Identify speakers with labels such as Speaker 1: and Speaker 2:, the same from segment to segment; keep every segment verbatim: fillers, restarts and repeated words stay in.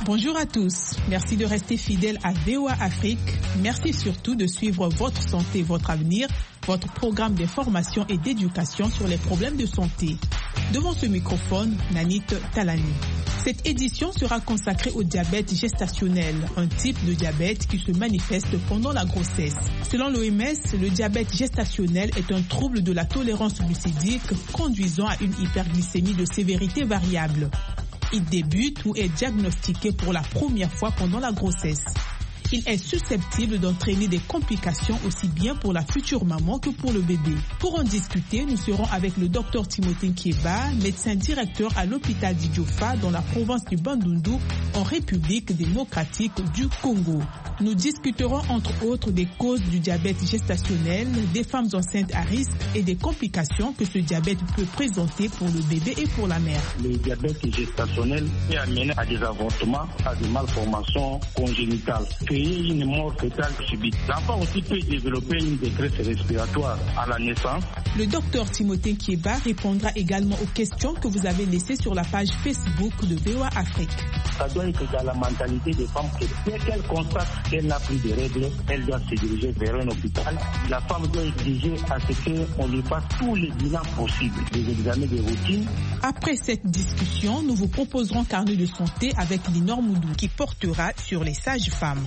Speaker 1: Bonjour à tous. Merci de rester fidèles à V O A Afrique. Merci surtout de suivre Votre santé, votre avenir, votre programme d'information et d'éducation sur les problèmes de santé. Devant ce microphone, Nanit Talani. Cette édition sera consacrée au diabète gestationnel, un type de diabète qui se manifeste pendant la grossesse. Selon l'O M S, le diabète gestationnel est un trouble de la tolérance glucidique conduisant à une hyperglycémie de sévérité variable. Il débute ou est diagnostiqué pour la première fois pendant la grossesse. Il est susceptible d'entraîner des complications aussi bien pour la future maman que pour le bébé. Pour en discuter, nous serons avec le docteur Timothée Nkieba, médecin directeur à l'hôpital d'Idiofa dans la province du Bandundu, en République démocratique du Congo. Nous discuterons entre autres des causes du diabète gestationnel, des femmes enceintes à risque et des complications que ce diabète peut présenter pour le bébé et pour la mère.
Speaker 2: Le diabète gestationnel est amené à des avortements, à des malformations congénitales. Une mort fœtale subite. L'enfant aussi peut développer une détresse respiratoire à la naissance.
Speaker 1: Le docteur Timothée Nkieba répondra également aux questions que vous avez laissées sur la page Facebook de V O A Afrique.
Speaker 2: Ça doit être dans la mentalité des femmes que dès qu'elle constate qu'elle n'a plus de règles, elle doit se diriger vers un hôpital. La femme doit exiger à ce qu'on lui fasse tous les bilans possibles, des examens de routine.
Speaker 1: Après cette discussion, nous vous proposerons Carnet de santé avec Linor Moudou qui portera sur les sages-femmes.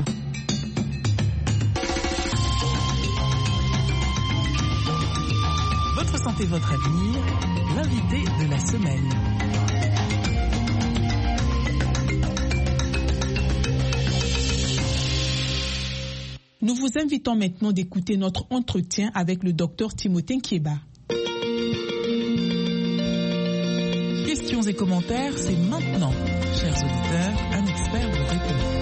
Speaker 1: Votre santé, votre avenir, l'invité de la semaine. Nous vous invitons maintenant d'écouter notre entretien avec le docteur Timothée Nkieba. Questions et commentaires, c'est maintenant. Chers auditeurs, un expert vous répond.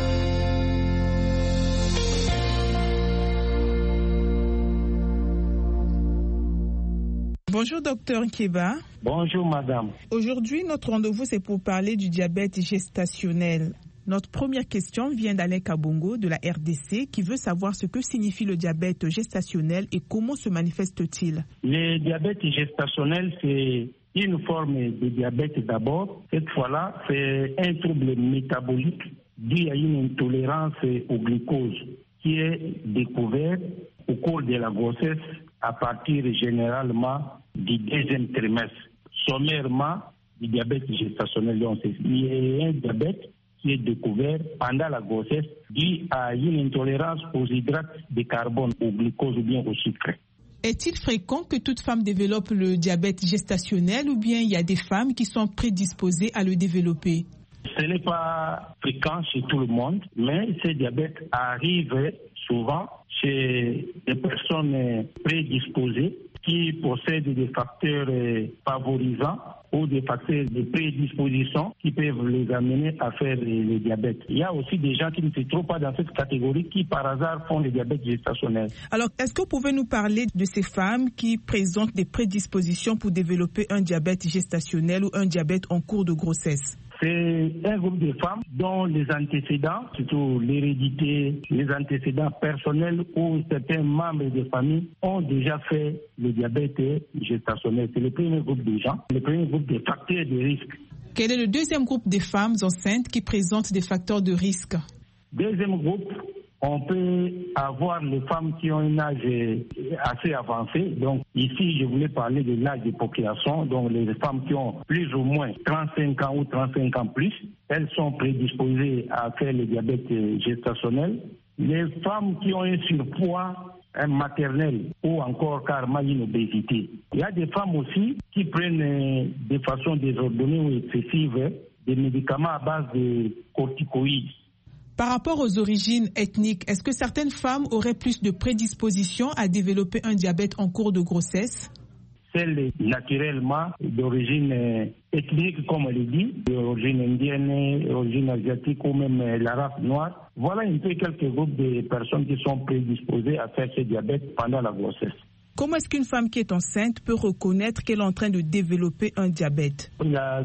Speaker 1: Bonjour docteur Nkieba.
Speaker 2: Bonjour madame.
Speaker 1: Aujourd'hui, notre rendez-vous c'est pour parler du diabète gestationnel. Notre première question vient d'Alain Kabongo de la R D C qui veut savoir ce que signifie le diabète gestationnel et comment se manifeste-t-il.
Speaker 2: Le diabète gestationnel, c'est une forme de diabète d'abord. Cette fois-là, c'est un trouble métabolique dû à une intolérance au glucose qui est découvert au cours de la grossesse à partir généralement du deuxième trimestre. Sommairement, du diabète gestationnel, donc il y a un diabète qui est découvert pendant la grossesse dû à une intolérance aux hydrates de carbone, au glucose ou bien au sucre.
Speaker 1: Est-il fréquent que toute femme développe le diabète gestationnel ou bien il y a des femmes qui sont prédisposées à le développer?
Speaker 2: Ce n'est pas fréquent chez tout le monde, mais ce diabète arrive souvent chez des personnes prédisposées qui possèdent des facteurs favorisants ou des facteurs de prédisposition qui peuvent les amener à faire le diabète. Il y a aussi des gens qui ne se trouvent pas dans cette catégorie qui par hasard font le diabète gestationnel.
Speaker 1: Alors, est-ce que vous pouvez nous parler de ces femmes qui présentent des prédispositions pour développer un diabète gestationnel ou un diabète en cours de grossesse?
Speaker 2: C'est un groupe de femmes dont les antécédents, surtout l'hérédité, les antécédents personnels ou certains membres de famille ont déjà fait le diabète gestationnel. C'est le premier groupe de gens, le premier groupe de facteurs de risque.
Speaker 1: Quel est le deuxième groupe de femmes enceintes qui présentent des facteurs de risque?
Speaker 2: Deuxième groupe, on peut avoir les femmes qui ont un âge assez avancé. Donc ici, je voulais parler de l'âge de population. Donc les femmes qui ont plus ou moins trente-cinq ans ou trente-cinq ans plus, elles sont prédisposées à faire le diabète gestationnel. Les femmes qui ont un surpoids un maternel ou encore carrément une obésité. Il y a des femmes aussi qui prennent de façon désordonnée ou excessive des médicaments à base de corticoïdes.
Speaker 1: Par rapport aux origines ethniques, est-ce que certaines femmes auraient plus de prédisposition à développer un diabète en cours de grossesse?
Speaker 2: Celles naturellement d'origine ethnique, comme on le dit, d'origine indienne, d'origine asiatique ou même la race noire. Voilà un peu quelques groupes de personnes qui sont prédisposées à faire ce diabète pendant la grossesse.
Speaker 1: Comment est-ce qu'une femme qui est enceinte peut reconnaître qu'elle est en train de développer un diabète?
Speaker 2: La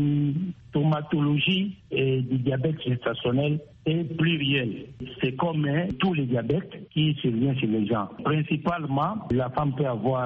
Speaker 2: symptomatologie du diabète gestationnel est plurielle. C'est comme hein, tous les diabètes qui surviennent chez les gens. Principalement, la femme peut avoir